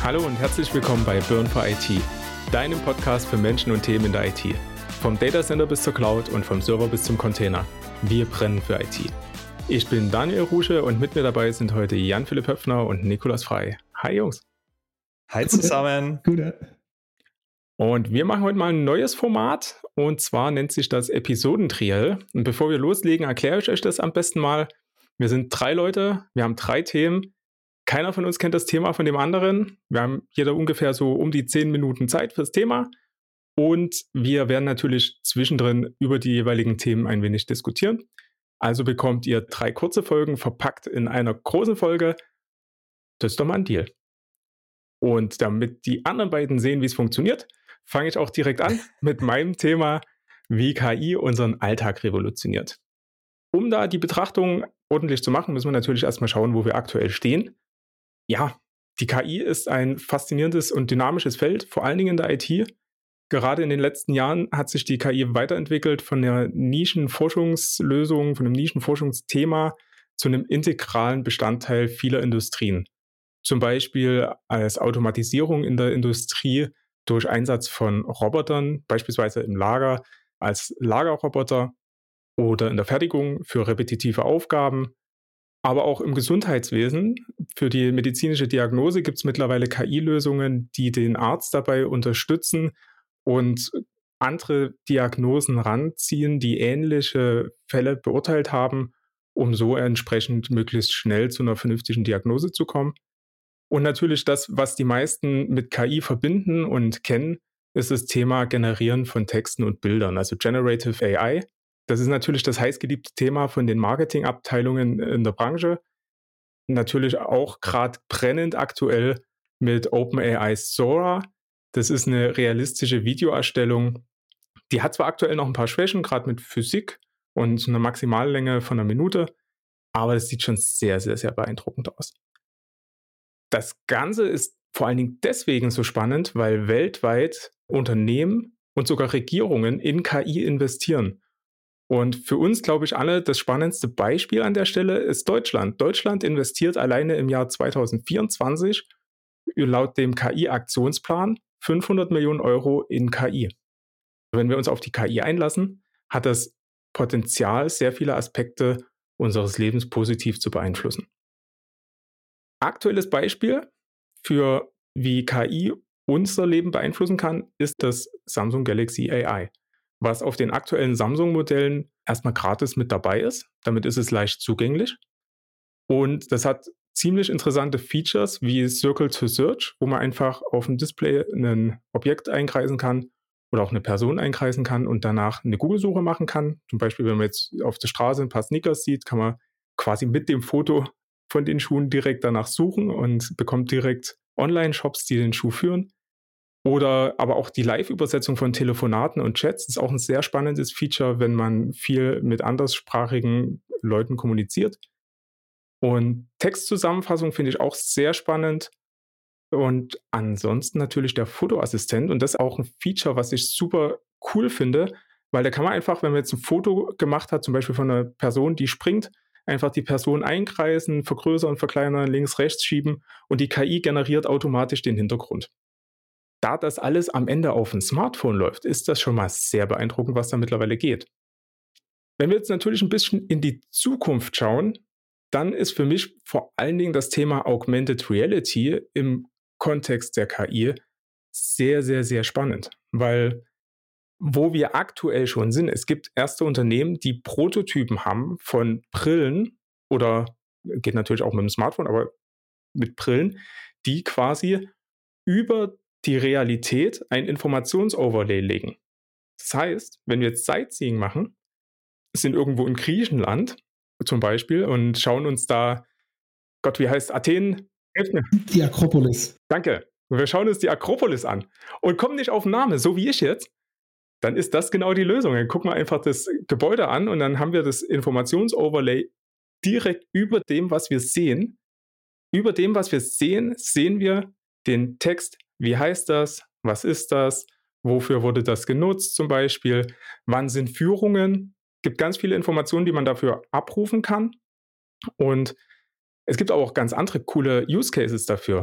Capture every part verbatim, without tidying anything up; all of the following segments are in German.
Hallo und herzlich willkommen bei Burn for I T, deinem Podcast für Menschen und Themen in der I T. Vom Datacenter bis zur Cloud und vom Server bis zum Container. Wir brennen für I T. Ich bin Daniel Rusche und mit mir dabei sind heute Jan-Philipp Höpfner und Nikolas Frei. Hi Jungs. Hi zusammen. Gute. Und wir machen heute mal ein neues Format und zwar nennt sich das Episodentriell. Und bevor wir loslegen, erkläre ich euch das am besten mal. Wir sind drei Leute, wir haben drei Themen. Keiner von uns kennt das Thema von dem anderen. Wir haben jeder ungefähr so um die zehn Minuten Zeit fürs Thema. Und wir werden natürlich zwischendrin über die jeweiligen Themen ein wenig diskutieren. Also bekommt ihr drei kurze Folgen verpackt in einer großen Folge. Das ist doch mal ein Deal. Und damit die anderen beiden sehen, wie es funktioniert, fange ich auch direkt an mit meinem Thema, wie K I unseren Alltag revolutioniert. Um da die Betrachtung ordentlich zu machen, müssen wir natürlich erstmal schauen, wo wir aktuell stehen. Ja, die K I ist ein faszinierendes und dynamisches Feld, vor allen Dingen in der I T. Gerade in den letzten Jahren hat sich die K I weiterentwickelt von der Nischenforschungslösung, von einem Nischenforschungsthema zu einem integralen Bestandteil vieler Industrien. Zum Beispiel als Automatisierung in der Industrie durch Einsatz von Robotern, beispielsweise im Lager als Lagerroboter oder in der Fertigung für repetitive Aufgaben. Aber auch im Gesundheitswesen, für die medizinische Diagnose gibt es mittlerweile K I-Lösungen, die den Arzt dabei unterstützen und andere Diagnosen ranziehen, die ähnliche Fälle beurteilt haben, um so entsprechend möglichst schnell zu einer vernünftigen Diagnose zu kommen. Und natürlich das, was die meisten mit K I verbinden und kennen, ist das Thema Generieren von Texten und Bildern, also Generative A I. Das ist natürlich das heißgeliebte Thema von den Marketingabteilungen in der Branche. Natürlich auch gerade brennend aktuell mit OpenAI Sora. Das ist eine realistische Videoerstellung. Die hat zwar aktuell noch ein paar Schwächen, gerade mit Physik und einer Maximallänge von einer Minute, aber es sieht schon sehr, sehr, sehr beeindruckend aus. Das Ganze ist vor allen Dingen deswegen so spannend, weil weltweit Unternehmen und sogar Regierungen in K I investieren. Und für uns, glaube ich, alle das spannendste Beispiel an der Stelle ist Deutschland. Deutschland investiert alleine im Jahr zwanzig vierundzwanzig laut dem K I-Aktionsplan fünfhundert Millionen Euro in K I. Wenn wir uns auf die K I einlassen, hat das Potenzial, sehr viele Aspekte unseres Lebens positiv zu beeinflussen. Aktuelles Beispiel für wie K I unser Leben beeinflussen kann, ist das Samsung Galaxy A I, was auf den aktuellen Samsung-Modellen erstmal gratis mit dabei ist. Damit ist es leicht zugänglich. Und das hat ziemlich interessante Features wie Circle to Search, wo man einfach auf dem Display ein Objekt einkreisen kann oder auch eine Person einkreisen kann und danach eine Google-Suche machen kann. Zum Beispiel, wenn man jetzt auf der Straße ein paar Sneakers sieht, kann man quasi mit dem Foto von den Schuhen direkt danach suchen und bekommt direkt Online-Shops, die den Schuh führen. Oder aber auch die Live-Übersetzung von Telefonaten und Chats ist auch ein sehr spannendes Feature, wenn man viel mit anderssprachigen Leuten kommuniziert. Und Textzusammenfassung finde ich auch sehr spannend. Und ansonsten natürlich der Fotoassistent. Und das ist auch ein Feature, was ich super cool finde, weil da kann man einfach, wenn man jetzt ein Foto gemacht hat, zum Beispiel von einer Person, die springt, einfach die Person einkreisen, vergrößern, verkleinern, links, rechts schieben und die K I generiert automatisch den Hintergrund. Da das alles am Ende auf dem Smartphone läuft, ist das schon mal sehr beeindruckend, was da mittlerweile geht. Wenn wir jetzt natürlich ein bisschen in die Zukunft schauen, dann ist für mich vor allen Dingen das Thema Augmented Reality im Kontext der K I sehr, sehr, sehr spannend, weil wo wir aktuell schon sind, es gibt erste Unternehmen, die Prototypen haben von Brillen oder geht natürlich auch mit dem Smartphone, aber mit Brillen, die quasi über die Realität ein Informationsoverlay legen. Das heißt, wenn wir jetzt Sightseeing machen, sind irgendwo in Griechenland zum Beispiel und schauen uns da, Gott, wie heißt Athen? Die Akropolis. Danke. Und wir schauen uns die Akropolis an und kommen nicht auf den Namen, so wie ich jetzt, dann ist das genau die Lösung. Dann gucken wir einfach das Gebäude an und dann haben wir das Informationsoverlay direkt über dem, was wir sehen. Über dem, was wir sehen, sehen wir den Text. Wie heißt das? Was ist das? Wofür wurde das genutzt zum Beispiel? Wann sind Führungen? Es gibt ganz viele Informationen, die man dafür abrufen kann. Und es gibt aber auch ganz andere coole Use Cases dafür, wie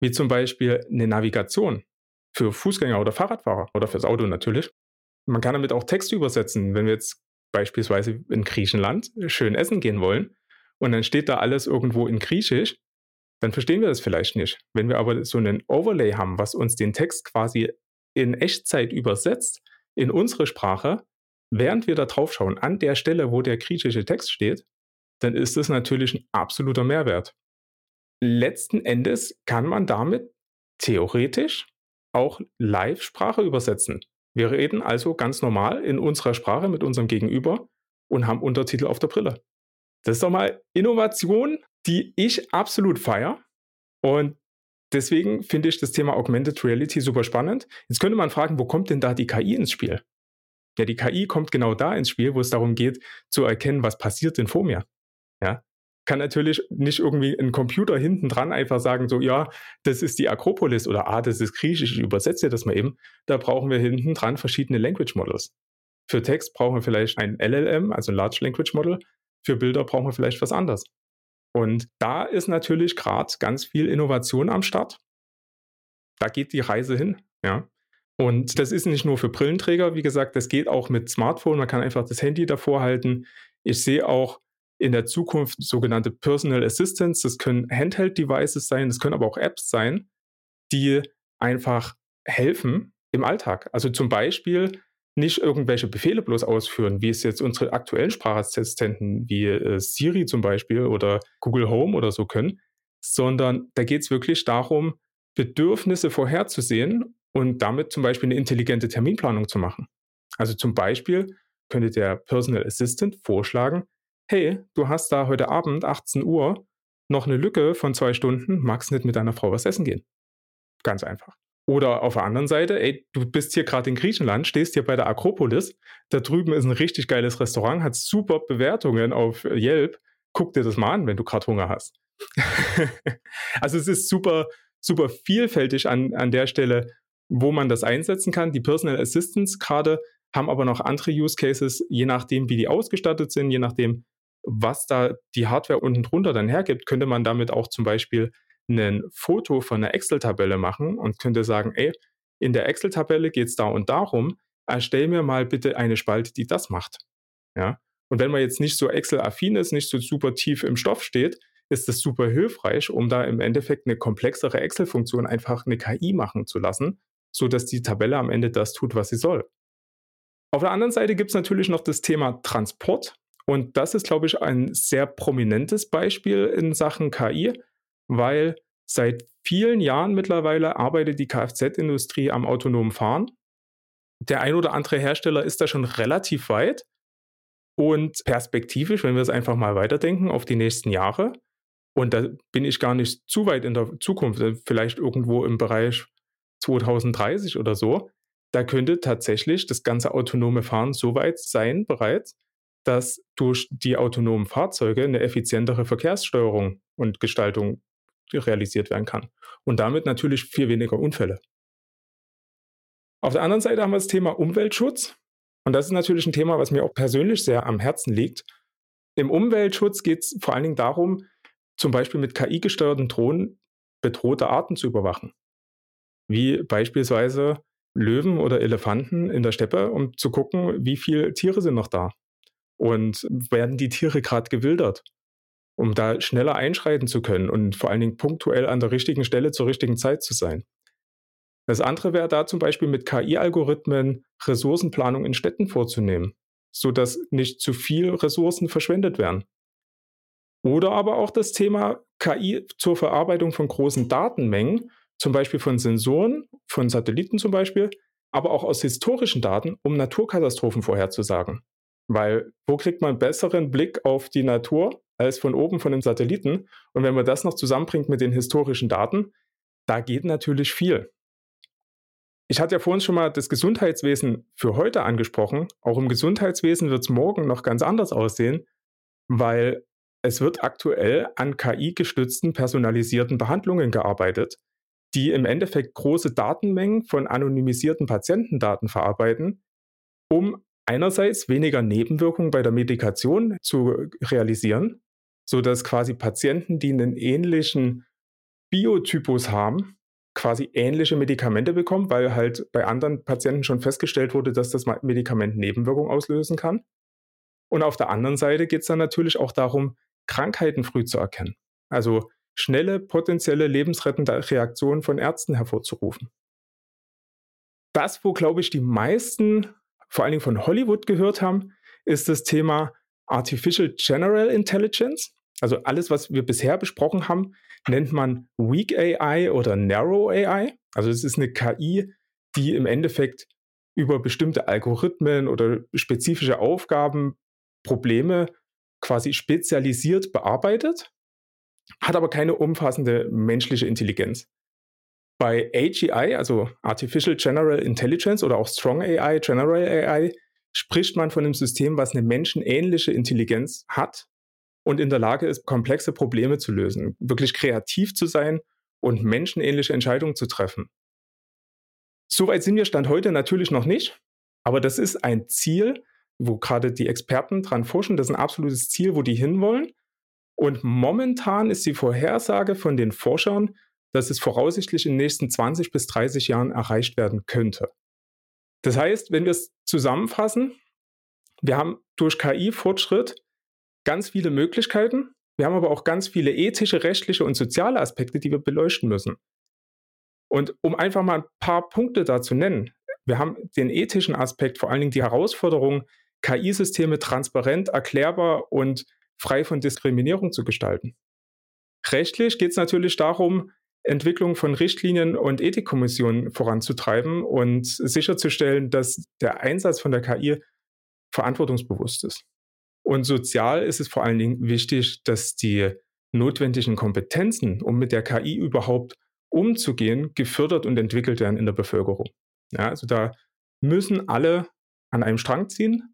wie zum Beispiel eine Navigation für Fußgänger oder Fahrradfahrer oder fürs Auto natürlich. Man kann damit auch Texte übersetzen, wenn wir jetzt beispielsweise in Griechenland schön essen gehen wollen und dann steht da alles irgendwo in Griechisch, dann verstehen wir das vielleicht nicht. Wenn wir aber so einen Overlay haben, was uns den Text quasi in Echtzeit übersetzt in unsere Sprache, während wir da drauf schauen, an der Stelle, wo der griechische Text steht, dann ist das natürlich ein absoluter Mehrwert. Letzten Endes kann man damit theoretisch auch Live-Sprache übersetzen. Wir reden also ganz normal in unserer Sprache mit unserem Gegenüber und haben Untertitel auf der Brille. Das ist doch mal Innovation, die ich absolut feiere. Und deswegen finde ich das Thema Augmented Reality super spannend. Jetzt könnte man fragen, wo kommt denn da die K I ins Spiel? Ja, die K I kommt genau da ins Spiel, wo es darum geht, zu erkennen, was passiert denn vor mir. Ja, kann natürlich nicht irgendwie ein Computer hinten dran einfach sagen, so, ja, das ist die Akropolis oder ah, das ist Griechisch, ich übersetze das mal eben. Da brauchen wir hinten dran verschiedene Language Models. Für Text brauchen wir vielleicht ein L L M, also ein Large Language Model. Für Bilder brauchen wir vielleicht was anderes. Und da ist natürlich gerade ganz viel Innovation am Start. Da geht die Reise hin, ja. Und das ist nicht nur für Brillenträger, wie gesagt, das geht auch mit Smartphone. Man kann einfach das Handy davor halten. Ich sehe auch in der Zukunft sogenannte Personal Assistants. Das können Handheld-Devices sein, das können aber auch Apps sein, die einfach helfen im Alltag. Also zum Beispiel nicht irgendwelche Befehle bloß ausführen, wie es jetzt unsere aktuellen Sprachassistenten wie äh, Siri zum Beispiel oder Google Home oder so können, sondern da geht es wirklich darum, Bedürfnisse vorherzusehen und damit zum Beispiel eine intelligente Terminplanung zu machen. Also zum Beispiel könnte der Personal Assistant vorschlagen, hey, du hast da heute Abend achtzehn Uhr noch eine Lücke von zwei Stunden, magst nicht mit deiner Frau was essen gehen? Ganz einfach. Oder auf der anderen Seite, ey, du bist hier gerade in Griechenland, stehst hier bei der Akropolis, da drüben ist ein richtig geiles Restaurant, hat super Bewertungen auf Yelp, guck dir das mal an, wenn du gerade Hunger hast. Also es ist super, super vielfältig an, an der Stelle, wo man das einsetzen kann. Die Personal Assistants gerade haben aber noch andere Use Cases, je nachdem, wie die ausgestattet sind, je nachdem, was da die Hardware unten drunter dann hergibt, könnte man damit auch zum Beispiel ein Foto von einer Excel-Tabelle machen und könnte sagen, ey, in der Excel-Tabelle geht es da und darum, erstell mir mal bitte eine Spalte, die das macht. Ja? Und wenn man jetzt nicht so Excel-affin ist, nicht so super tief im Stoff steht, ist das super hilfreich, um da im Endeffekt eine komplexere Excel-Funktion einfach eine K I machen zu lassen, sodass die Tabelle am Ende das tut, was sie soll. Auf der anderen Seite gibt es natürlich noch das Thema Transport. Und das ist, glaube ich, ein sehr prominentes Beispiel in Sachen K I, weil seit vielen Jahren mittlerweile arbeitet die Kfz-Industrie am autonomen Fahren. Der ein oder andere Hersteller ist da schon relativ weit. Und perspektivisch, wenn wir es einfach mal weiterdenken auf die nächsten Jahre, und da bin ich gar nicht zu weit in der Zukunft, vielleicht irgendwo im Bereich zwanzig dreißig oder so, da könnte tatsächlich das ganze autonome Fahren so weit sein bereits, dass durch die autonomen Fahrzeuge eine effizientere Verkehrssteuerung und Gestaltung realisiert werden kann. Und damit natürlich viel weniger Unfälle. Auf der anderen Seite haben wir das Thema Umweltschutz. Und das ist natürlich ein Thema, was mir auch persönlich sehr am Herzen liegt. Im Umweltschutz geht es vor allen Dingen darum, zum Beispiel mit K I-gesteuerten Drohnen bedrohte Arten zu überwachen. Wie beispielsweise Löwen oder Elefanten in der Steppe, um zu gucken, wie viele Tiere sind noch da. Und werden die Tiere gerade gewildert, um da schneller einschreiten zu können und vor allen Dingen punktuell an der richtigen Stelle zur richtigen Zeit zu sein. Das andere wäre da zum Beispiel mit K I-Algorithmen Ressourcenplanung in Städten vorzunehmen, sodass nicht zu viel Ressourcen verschwendet werden. Oder aber auch das Thema K I zur Verarbeitung von großen Datenmengen, zum Beispiel von Sensoren, von Satelliten zum Beispiel, aber auch aus historischen Daten, um Naturkatastrophen vorherzusagen. Weil wo kriegt man einen besseren Blick auf die Natur als von oben von den Satelliten? Und wenn man das noch zusammenbringt mit den historischen Daten, da geht natürlich viel. Ich hatte ja vorhin schon mal das Gesundheitswesen für heute angesprochen. Auch im Gesundheitswesen wird es morgen noch ganz anders aussehen, weil es wird aktuell an K I-gestützten personalisierten Behandlungen gearbeitet, die im Endeffekt große Datenmengen von anonymisierten Patientendaten verarbeiten, um einerseits weniger Nebenwirkungen bei der Medikation zu realisieren, sodass quasi Patienten, die einen ähnlichen Biotypus haben, quasi ähnliche Medikamente bekommt, weil halt bei anderen Patienten schon festgestellt wurde, dass das Medikament Nebenwirkungen auslösen kann. Und auf der anderen Seite geht es dann natürlich auch darum, Krankheiten früh zu erkennen. Also schnelle, potenzielle lebensrettende Reaktionen von Ärzten hervorzurufen. Das, wo, glaube ich, die meisten, vor allen Dingen von Hollywood, gehört haben, ist das Thema Artificial General Intelligence. Also alles, was wir bisher besprochen haben, nennt man Weak A I oder Narrow A I. Also es ist eine K I, die im Endeffekt über bestimmte Algorithmen oder spezifische Aufgaben Probleme quasi spezialisiert bearbeitet, hat aber keine umfassende menschliche Intelligenz. Bei A G I, also Artificial General Intelligence oder auch Strong A I, General A I, spricht man von einem System, was eine menschenähnliche Intelligenz hat und in der Lage ist, komplexe Probleme zu lösen, wirklich kreativ zu sein und menschenähnliche Entscheidungen zu treffen. Soweit sind wir Stand heute natürlich noch nicht, aber das ist ein Ziel, wo gerade die Experten dran forschen. Das ist ein absolutes Ziel, wo die hinwollen. Und momentan ist die Vorhersage von den Forschern, dass es voraussichtlich in den nächsten zwanzig bis dreißig Jahren erreicht werden könnte. Das heißt, wenn wir es zusammenfassen, wir haben durch K I-Fortschritt ganz viele Möglichkeiten. Wir haben aber auch ganz viele ethische, rechtliche und soziale Aspekte, die wir beleuchten müssen. Und um einfach mal ein paar Punkte da zu nennen, wir haben den ethischen Aspekt, vor allen Dingen die Herausforderung, K I-Systeme transparent, erklärbar und frei von Diskriminierung zu gestalten. Rechtlich geht es natürlich darum, Entwicklung von Richtlinien und Ethikkommissionen voranzutreiben und sicherzustellen, dass der Einsatz von der K I verantwortungsbewusst ist. Und sozial ist es vor allen Dingen wichtig, dass die notwendigen Kompetenzen, um mit der K I überhaupt umzugehen, gefördert und entwickelt werden in der Bevölkerung. Ja, also da müssen alle an einem Strang ziehen.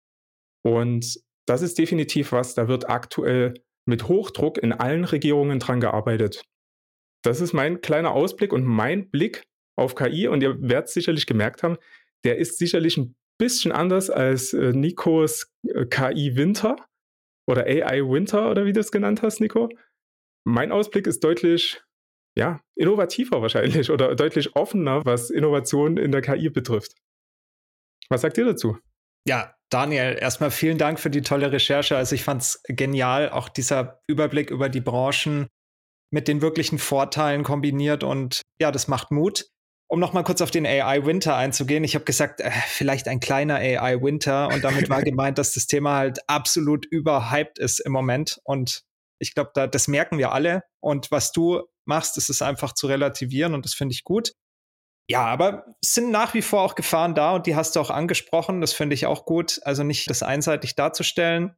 Und das ist definitiv was, da wird aktuell mit Hochdruck in allen Regierungen dran gearbeitet. Das ist mein kleiner Ausblick und mein Blick auf K I. Und ihr werdet es sicherlich gemerkt haben, der ist sicherlich ein bisschen anders als äh, Nikos äh, K I-Winter oder A I-Winter oder wie du es genannt hast, Nico. Mein Ausblick ist deutlich ja, innovativer wahrscheinlich oder deutlich offener, was Innovation in der K I betrifft. Was sagt ihr dazu? Ja, Daniel, erstmal vielen Dank für die tolle Recherche. Also ich fand es genial, auch dieser Überblick über die Branchen mit den wirklichen Vorteilen kombiniert und ja, das macht Mut. Um noch mal kurz auf den A I-Winter einzugehen, ich habe gesagt, äh, vielleicht ein kleiner A I-Winter und damit war gemeint, dass das Thema halt absolut überhyped ist im Moment und ich glaube, da, das merken wir alle und was du machst, ist es einfach zu relativieren und das finde ich gut. Ja, aber es sind nach wie vor auch Gefahren da und die hast du auch angesprochen. Das finde ich auch gut. Also nicht das einseitig darzustellen,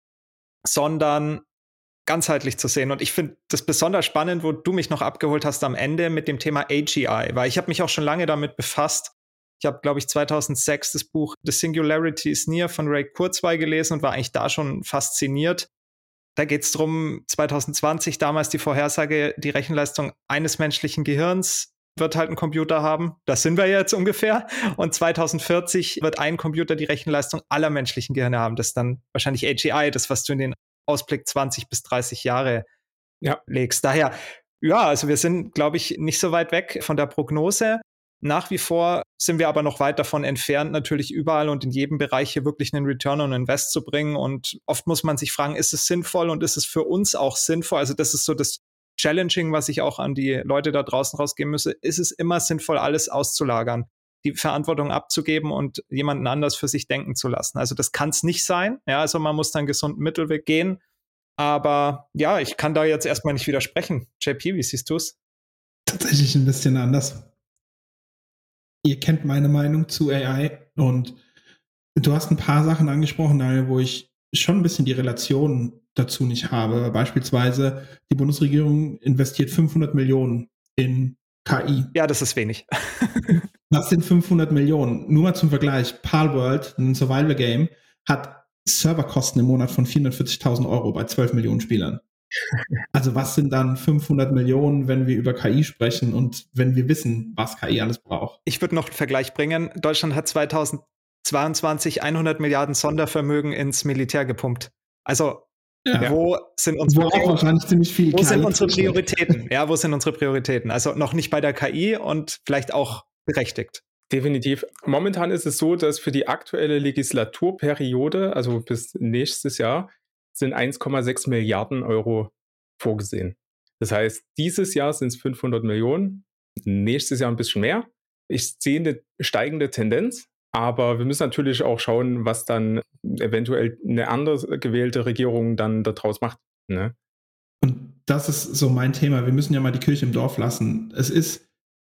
sondern ganzheitlich zu sehen. Und ich finde das besonders spannend, wo du mich noch abgeholt hast am Ende mit dem Thema A G I, weil ich habe mich auch schon lange damit befasst. Ich habe, glaube ich, zweitausendsechs das Buch The Singularity is Near von Ray Kurzweil gelesen und war eigentlich da schon fasziniert. Da geht es darum, zwanzig zwanzig damals die Vorhersage, die Rechenleistung eines menschlichen Gehirns wird halt ein Computer haben. Das sind wir jetzt ungefähr. Und zwanzig vierzig wird ein Computer die Rechenleistung aller menschlichen Gehirne haben. Das ist dann wahrscheinlich A G I, das, was du in den Ausblick zwanzig bis dreißig Jahre ja. legst. Daher, ja, also wir sind, glaube ich, nicht so weit weg von der Prognose. Nach wie vor sind wir aber noch weit davon entfernt, natürlich überall und in jedem Bereich hier wirklich einen Return on Invest zu bringen. Und oft muss man sich fragen, ist es sinnvoll und ist es für uns auch sinnvoll? Also das ist so das Challenging, was ich auch an die Leute da draußen rausgeben müsse. Ist es immer sinnvoll, alles auszulagern, die Verantwortung abzugeben und jemanden anders für sich denken zu lassen? Also das kann es nicht sein. Ja, also man muss da einen gesunden Mittelweg gehen. Aber ja, ich kann da jetzt erstmal nicht widersprechen. J P, wie siehst du es? Tatsächlich ein bisschen anders. Ihr kennt meine Meinung zu A I und du hast ein paar Sachen angesprochen, Daniel, wo ich schon ein bisschen die Relation dazu nicht habe. Beispielsweise die Bundesregierung investiert fünfhundert Millionen in K I. Ja, das ist wenig. Was sind fünfhundert Millionen? Nur mal zum Vergleich. Palworld, ein Survival-Game, hat Serverkosten im Monat von vierhundertvierzigtausend Euro bei zwölf Millionen Spielern. Also was sind dann fünfhundert Millionen, wenn wir über K I sprechen und wenn wir wissen, was K I alles braucht? Ich würde noch einen Vergleich bringen. Deutschland hat zweitausendzweiundzwanzig hundert Milliarden Sondervermögen ins Militär gepumpt. Also Ja. Wo sind unsere, wo auch wahrscheinlich ziemlich viel wo sind unsere Prioritäten? Ja, wo sind unsere Prioritäten? Also noch nicht bei der K I und vielleicht auch berechtigt. Definitiv. Momentan ist es so, dass für die aktuelle Legislaturperiode, also bis nächstes Jahr, sind eins Komma sechs Milliarden Euro vorgesehen. Das heißt, dieses Jahr sind es fünfhundert Millionen, nächstes Jahr ein bisschen mehr. Ich sehe eine steigende Tendenz, aber wir müssen natürlich auch schauen, was dann eventuell eine anders gewählte Regierung dann daraus macht. Ne? Und das ist so mein Thema. Wir müssen ja mal die Kirche im Dorf lassen. Es ist,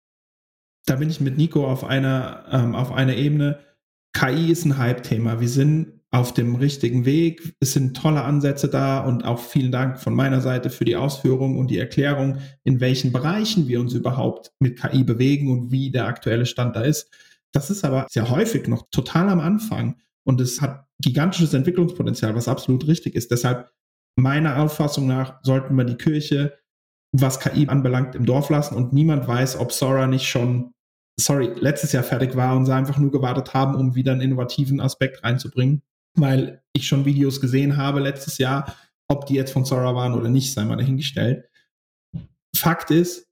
da bin ich mit Nico auf einer, ähm, auf einer Ebene. K I ist ein Hype-Thema. Wir sind auf dem richtigen Weg. Es sind tolle Ansätze da und auch vielen Dank von meiner Seite für die Ausführung und die Erklärung, in welchen Bereichen wir uns überhaupt mit K I bewegen und wie der aktuelle Stand da ist. Das ist aber sehr häufig noch total am Anfang und es hat gigantisches Entwicklungspotenzial, was absolut richtig ist. Deshalb meiner Auffassung nach sollten wir die Kirche, was K I anbelangt, im Dorf lassen und niemand weiß, ob Sora nicht schon, sorry, letztes Jahr fertig war und sie einfach nur gewartet haben, um wieder einen innovativen Aspekt reinzubringen, weil ich schon Videos gesehen habe letztes Jahr, ob die jetzt von Sora waren oder nicht, sei mal dahingestellt. Fakt ist,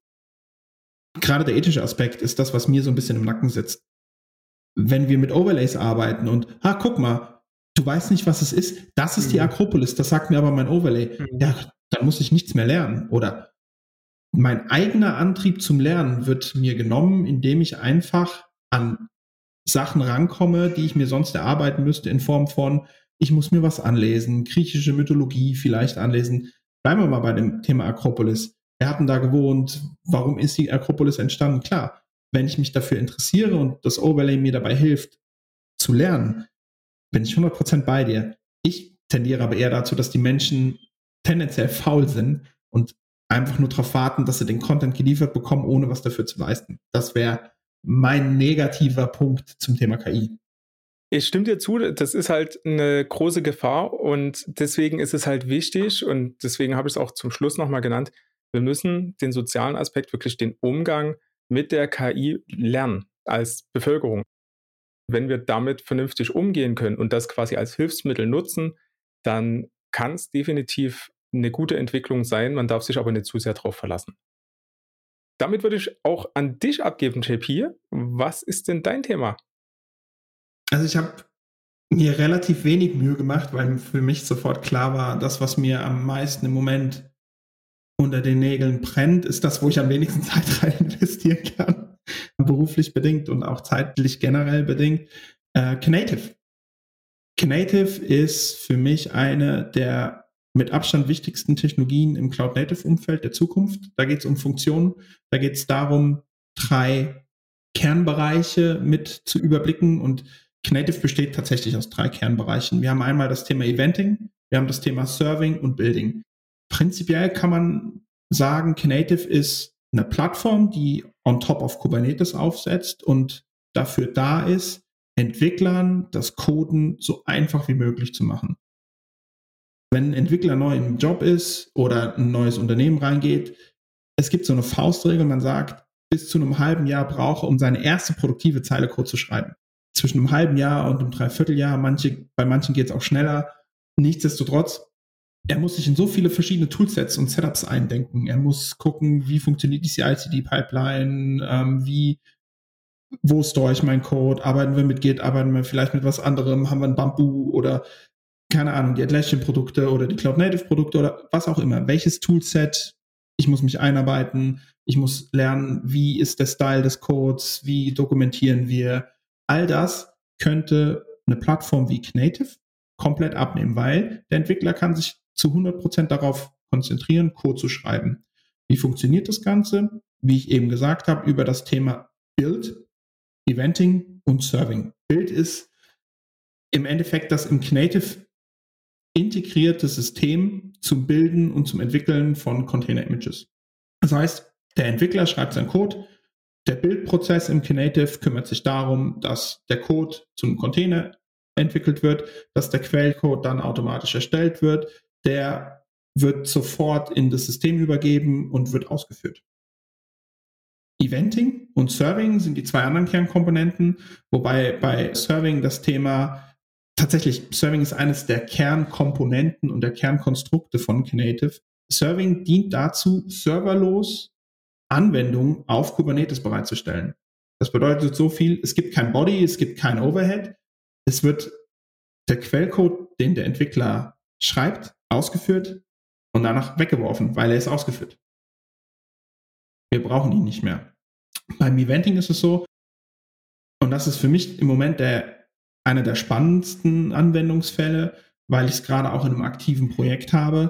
gerade der ethische Aspekt ist das, was mir so ein bisschen im Nacken sitzt. Wenn wir mit Overlays arbeiten und, ah, guck mal, du weißt nicht, was es ist, das ist mhm. die Akropolis, das sagt mir aber mein Overlay. Mhm. Ja, dann muss ich nichts mehr lernen. Oder mein eigener Antrieb zum Lernen wird mir genommen, indem ich einfach an Sachen rankomme, die ich mir sonst erarbeiten müsste, in Form von, ich muss mir was anlesen, griechische Mythologie vielleicht anlesen. Bleiben wir mal bei dem Thema Akropolis. Wer hat denn da gewohnt? Warum ist die Akropolis entstanden? Klar, wenn ich mich dafür interessiere und das Overlay mir dabei hilft, zu lernen, bin ich hundert Prozent bei dir. Ich tendiere aber eher dazu, dass die Menschen tendenziell faul sind und einfach nur darauf warten, dass sie den Content geliefert bekommen, ohne was dafür zu leisten. Das wäre mein negativer Punkt zum Thema K I. Ich stimme dir zu, das ist halt eine große Gefahr und deswegen ist es halt wichtig und deswegen habe ich es auch zum Schluss nochmal genannt, wir müssen den sozialen Aspekt, wirklich den Umgang mit der K I lernen als Bevölkerung. Wenn wir damit vernünftig umgehen können und das quasi als Hilfsmittel nutzen, dann kann es definitiv eine gute Entwicklung sein. Man darf sich aber nicht zu sehr drauf verlassen. Damit würde ich auch an dich abgeben, J P. Was ist denn dein Thema? Also ich habe mir relativ wenig Mühe gemacht, weil für mich sofort klar war, das, was mir am meisten im Moment unter den Nägeln brennt, ist das, wo ich am wenigsten Zeit rein investieren kann. Beruflich bedingt und auch zeitlich generell bedingt. Äh, Knative. Knative ist für mich eine der mit Abstand wichtigsten Technologien im Cloud-Native-Umfeld der Zukunft. Da geht es um Funktionen, da geht es darum, drei Kernbereiche mit zu überblicken und Knative besteht tatsächlich aus drei Kernbereichen. Wir haben einmal das Thema Eventing, wir haben das Thema Serving und Building. Prinzipiell kann man sagen, Knative ist eine Plattform, die on top of Kubernetes aufsetzt und dafür da ist, Entwicklern das Coden so einfach wie möglich zu machen. Wenn ein Entwickler neu im Job ist oder ein neues Unternehmen reingeht, es gibt so eine Faustregel, man sagt, bis zu einem halben Jahr braucht er, um seine erste produktive Zeile Code zu schreiben. Zwischen einem halben Jahr und einem Dreivierteljahr, manche, bei manchen geht es auch schneller. Nichtsdestotrotz, er muss sich in so viele verschiedene Toolsets und Setups eindenken. Er muss gucken, wie funktioniert die C I C D-Pipeline, ähm, wie, wo store ich meinen Code, arbeiten wir mit Git, arbeiten wir vielleicht mit was anderem, haben wir ein Bamboo oder keine Ahnung, die Atlassian-Produkte oder die Cloud-Native-Produkte oder was auch immer. Welches Toolset? Ich muss mich einarbeiten, ich muss lernen, wie ist der Style des Codes, wie dokumentieren wir. All das könnte eine Plattform wie Knative komplett abnehmen, weil der Entwickler kann sich zu hundert Prozent darauf konzentrieren, Code zu schreiben. Wie funktioniert das Ganze? Wie ich eben gesagt habe, über das Thema Build, Eventing und Serving. Build ist im Endeffekt das im Knative integrierte System zum Bilden und zum Entwickeln von Container-Images. Das heißt, der Entwickler schreibt seinen Code, der Bildprozess im Knative kümmert sich darum, dass der Code zu einem Container entwickelt wird, dass der Quellcode dann automatisch erstellt wird, der wird sofort in das System übergeben und wird ausgeführt. Eventing und Serving sind die zwei anderen Kernkomponenten, wobei bei Serving das Thema tatsächlich, Serving ist eines der Kernkomponenten und der Kernkonstrukte von Knative. Serving dient dazu, serverlos Anwendungen auf Kubernetes bereitzustellen. Das bedeutet so viel, es gibt kein Body, es gibt kein Overhead. Es wird der Quellcode, den der Entwickler schreibt, ausgeführt und danach weggeworfen, weil er ist ausgeführt. Wir brauchen ihn nicht mehr. Beim Eventing ist es so, und das ist für mich im Moment der, einer der spannendsten Anwendungsfälle, weil ich es gerade auch in einem aktiven Projekt habe.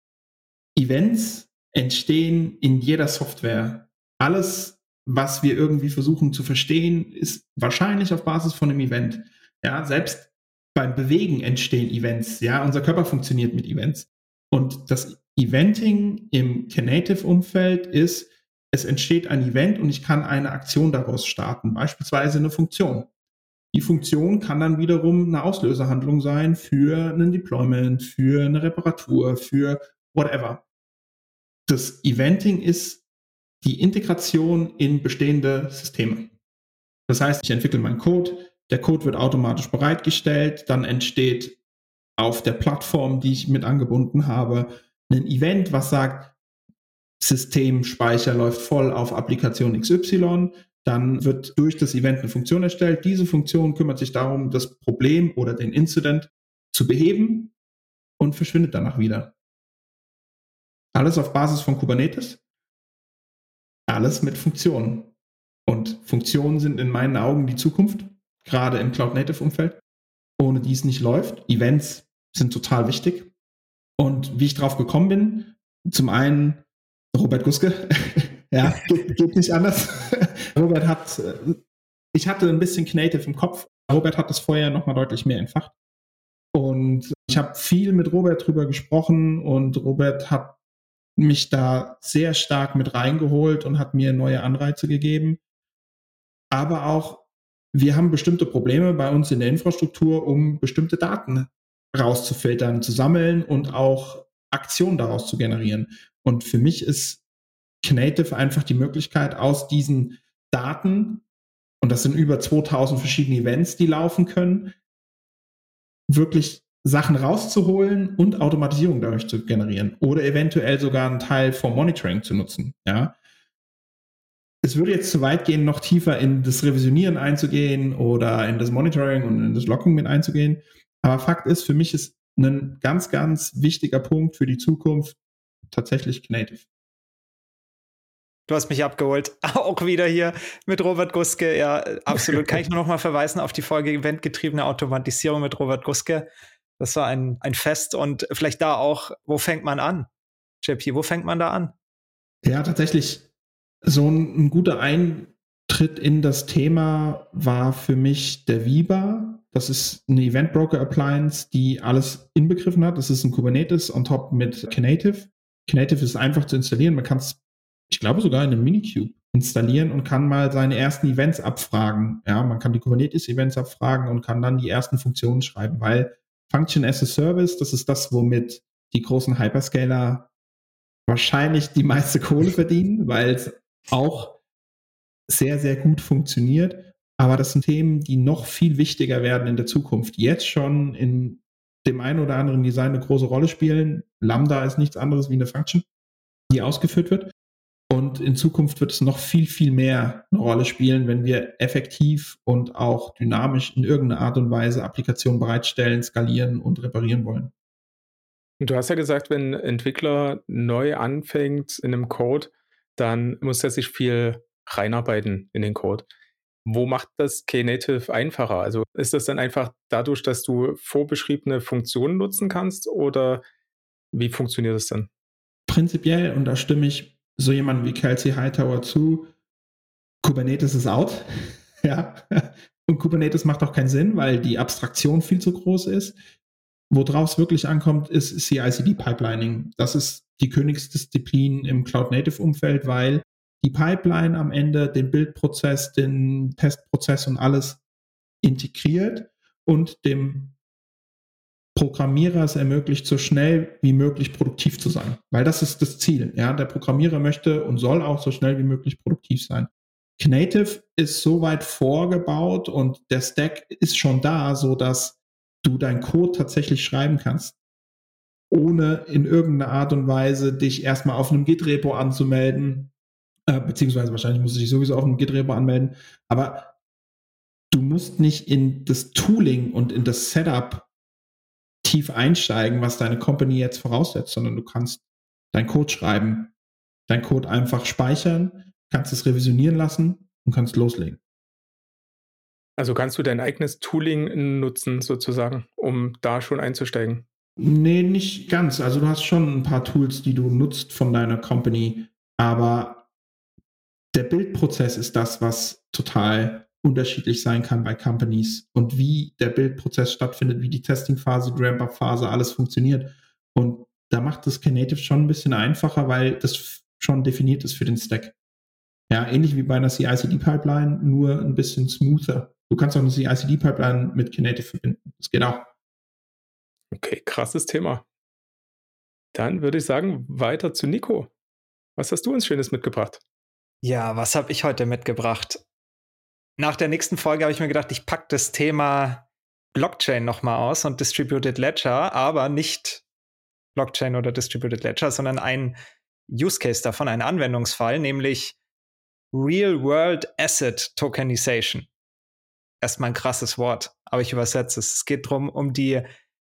Events entstehen in jeder Software. Alles, was wir irgendwie versuchen zu verstehen, ist wahrscheinlich auf Basis von einem Event. Ja, selbst beim Bewegen entstehen Events. Ja, unser Körper funktioniert mit Events. Und das Eventing im Knative-Umfeld ist, es entsteht ein Event und ich kann eine Aktion daraus starten, beispielsweise eine Funktion. Die Funktion kann dann wiederum eine Auslösehandlung sein für ein Deployment, für eine Reparatur, für whatever. Das Eventing ist die Integration in bestehende Systeme. Das heißt, ich entwickle meinen Code, der Code wird automatisch bereitgestellt, dann entsteht auf der Plattform, die ich mit angebunden habe, ein Event, was sagt, Systemspeicher läuft voll auf Applikation X Y, dann wird durch das Event eine Funktion erstellt. Diese Funktion kümmert sich darum, das Problem oder den Incident zu beheben und verschwindet danach wieder. Alles auf Basis von Kubernetes, alles mit Funktionen. Und Funktionen sind in meinen Augen die Zukunft, gerade im Cloud-Native-Umfeld, ohne die es nicht läuft. Events sind total wichtig. Und wie ich drauf gekommen bin, zum einen Robert Guske, ja, geht, geht nicht anders. Robert hat, ich hatte ein bisschen Knative im Kopf. Robert hat das vorher nochmal deutlich mehr entfacht. Und ich habe viel mit Robert drüber gesprochen und Robert hat mich da sehr stark mit reingeholt und hat mir neue Anreize gegeben. Aber auch, wir haben bestimmte Probleme bei uns in der Infrastruktur, um bestimmte Daten rauszufiltern, zu sammeln und auch Aktionen daraus zu generieren. Und für mich ist Knative einfach die Möglichkeit, aus diesen Daten, und das sind über zweitausend verschiedene Events, die laufen können, wirklich Sachen rauszuholen und Automatisierung dadurch zu generieren oder eventuell sogar einen Teil vom Monitoring zu nutzen. Ja. Es würde jetzt zu weit gehen, noch tiefer in das Revisionieren einzugehen oder in das Monitoring und in das Logging mit einzugehen. Aber Fakt ist, für mich ist ein ganz, ganz wichtiger Punkt für die Zukunft tatsächlich Knative. Du hast mich abgeholt. Auch wieder hier mit Robert Guske. Ja, absolut. Kann ich nur noch mal verweisen auf die Folge Eventgetriebene Automatisierung mit Robert Guske. Das war ein, ein Fest. Und vielleicht da auch, wo fängt man an? J P, wo fängt man da an? Ja, tatsächlich so ein, ein guter Eintritt in das Thema war für mich der Viva. Das ist eine Event Broker Appliance, die alles inbegriffen hat. Das ist ein Kubernetes on top mit Knative. Knative ist einfach zu installieren. Man kann es, ich glaube, sogar in einem Minikube installieren und kann mal seine ersten Events abfragen. Ja, man kann die Kubernetes-Events abfragen und kann dann die ersten Funktionen schreiben, weil Function as a Service, das ist das, womit die großen Hyperscaler wahrscheinlich die meiste Kohle verdienen, weil es auch sehr, sehr gut funktioniert. Aber das sind Themen, die noch viel wichtiger werden in der Zukunft. Jetzt schon in dem einen oder anderen Design eine große Rolle spielen. Lambda ist nichts anderes wie eine Function, die ausgeführt wird. Und in Zukunft wird es noch viel, viel mehr eine Rolle spielen, wenn wir effektiv und auch dynamisch in irgendeiner Art und Weise Applikationen bereitstellen, skalieren und reparieren wollen. Und du hast ja gesagt, wenn ein Entwickler neu anfängt in einem Code, dann muss er sich viel reinarbeiten in den Code. Wo macht das Knative einfacher? Also ist das dann einfach dadurch, dass du vorbeschriebene Funktionen nutzen kannst oder wie funktioniert das dann? Prinzipiell, und da stimme ich so jemanden wie Kelsey Hightower zu, Kubernetes ist out. Ja. Und Kubernetes macht auch keinen Sinn, weil die Abstraktion viel zu groß ist. Worauf es wirklich ankommt, ist C I C D-Pipelining. Das ist die Königsdisziplin im Cloud-Native-Umfeld, weil die Pipeline am Ende den Bildprozess, den Testprozess und alles integriert und dem Programmierer es ermöglicht, so schnell wie möglich produktiv zu sein. Weil das ist das Ziel. Ja? Der Programmierer möchte und soll auch so schnell wie möglich produktiv sein. Knative ist so weit vorgebaut und der Stack ist schon da, so dass du deinen Code tatsächlich schreiben kannst, ohne in irgendeiner Art und Weise dich erstmal auf einem Git-Repo anzumelden, äh, beziehungsweise wahrscheinlich musst du dich sowieso auf einem Git-Repo anmelden, aber du musst nicht in das Tooling und in das Setup tief einsteigen, was deine Company jetzt voraussetzt, sondern du kannst deinen Code schreiben, deinen Code einfach speichern, kannst es revisionieren lassen und kannst loslegen. Also kannst du dein eigenes Tooling nutzen, sozusagen, um da schon einzusteigen? Nee, nicht ganz. Also du hast schon ein paar Tools, die du nutzt von deiner Company, aber der Bildprozess ist das, was total unterschiedlich sein kann bei Companies und wie der Bildprozess stattfindet, wie die Testingphase, die Ramp-Up-Phase, alles funktioniert. Und da macht das Knative schon ein bisschen einfacher, weil das schon definiert ist für den Stack. Ja, ähnlich wie bei einer C I C D-Pipeline, nur ein bisschen smoother. Du kannst auch eine C I C D-Pipeline mit Knative verbinden. Das geht auch. Okay, krasses Thema. Dann würde ich sagen, weiter zu Nico. Was hast du uns Schönes mitgebracht? Ja, was habe ich heute mitgebracht? Nach der nächsten Folge habe ich mir gedacht, ich packe das Thema Blockchain nochmal aus und Distributed Ledger, aber nicht Blockchain oder Distributed Ledger, sondern ein Use Case davon, ein Anwendungsfall, nämlich Real-World Asset Tokenization. Erstmal ein krasses Wort, aber ich übersetze es. Es geht darum, um die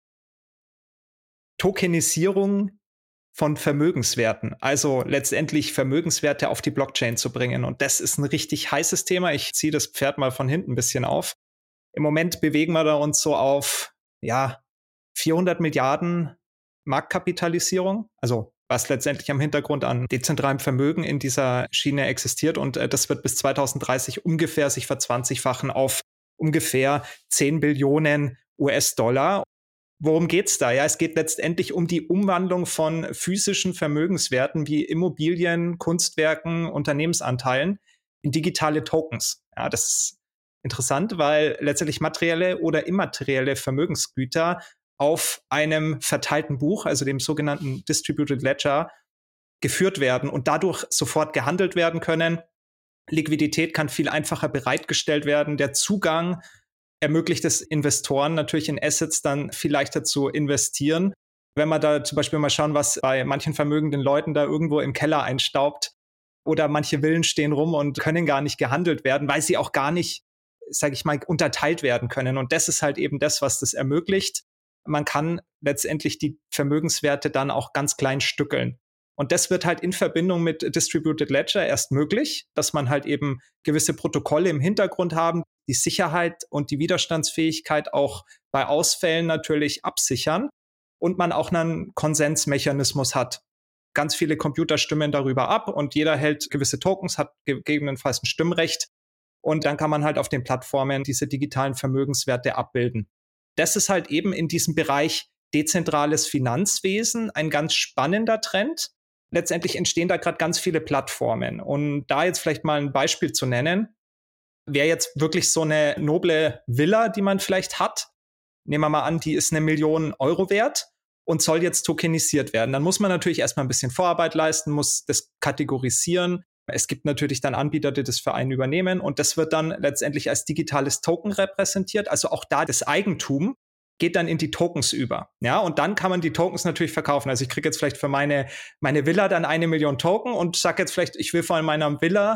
Tokenisierung von Vermögenswerten, also letztendlich Vermögenswerte auf die Blockchain zu bringen. Und das ist ein richtig heißes Thema. Ich ziehe das Pferd mal von hinten ein bisschen auf. Im Moment bewegen wir da uns so auf, ja, vierhundert Milliarden Marktkapitalisierung, also was letztendlich am Hintergrund an dezentralem Vermögen in dieser Schiene existiert. Und äh, das wird bis zweitausenddreißig ungefähr sich verzwanzigfachen auf ungefähr zehn Billionen U S-Dollar. Worum geht's da? Ja, es geht letztendlich um die Umwandlung von physischen Vermögenswerten wie Immobilien, Kunstwerken, Unternehmensanteilen in digitale Tokens. Ja, das ist interessant, weil letztendlich materielle oder immaterielle Vermögensgüter auf einem verteilten Buch, also dem sogenannten Distributed Ledger, geführt werden und dadurch sofort gehandelt werden können. Liquidität kann viel einfacher bereitgestellt werden. Der Zugang ermöglicht es Investoren natürlich in Assets dann viel leichter zu investieren. Wenn wir da zum Beispiel mal schauen, was bei manchen vermögenden Leuten da irgendwo im Keller einstaubt oder manche Villen stehen rum und können gar nicht gehandelt werden, weil sie auch gar nicht, sage ich mal, unterteilt werden können. Und das ist halt eben das, was das ermöglicht. Man kann letztendlich die Vermögenswerte dann auch ganz klein stückeln. Und das wird halt in Verbindung mit Distributed Ledger erst möglich, dass man halt eben gewisse Protokolle im Hintergrund haben, die Sicherheit und die Widerstandsfähigkeit auch bei Ausfällen natürlich absichern und man auch einen Konsensmechanismus hat. Ganz viele Computer stimmen darüber ab und jeder hält gewisse Tokens, hat gegebenenfalls ein Stimmrecht und dann kann man halt auf den Plattformen diese digitalen Vermögenswerte abbilden. Das ist halt eben in diesem Bereich dezentrales Finanzwesen ein ganz spannender Trend. Letztendlich entstehen da gerade ganz viele Plattformen. Und da jetzt vielleicht mal ein Beispiel zu nennen, wäre jetzt wirklich so eine noble Villa, die man vielleicht hat. Nehmen wir mal an, die ist eine Million Euro wert und soll jetzt tokenisiert werden. Dann muss man natürlich erstmal ein bisschen Vorarbeit leisten, muss das kategorisieren. Es gibt natürlich dann Anbieter, die das für einen übernehmen und das wird dann letztendlich als digitales Token repräsentiert. Also auch da das Eigentum geht dann in die Tokens über. Ja, und dann kann man die Tokens natürlich verkaufen. Also ich kriege jetzt vielleicht für meine, meine Villa dann eine Million Token und sage jetzt vielleicht, ich will von meiner Villa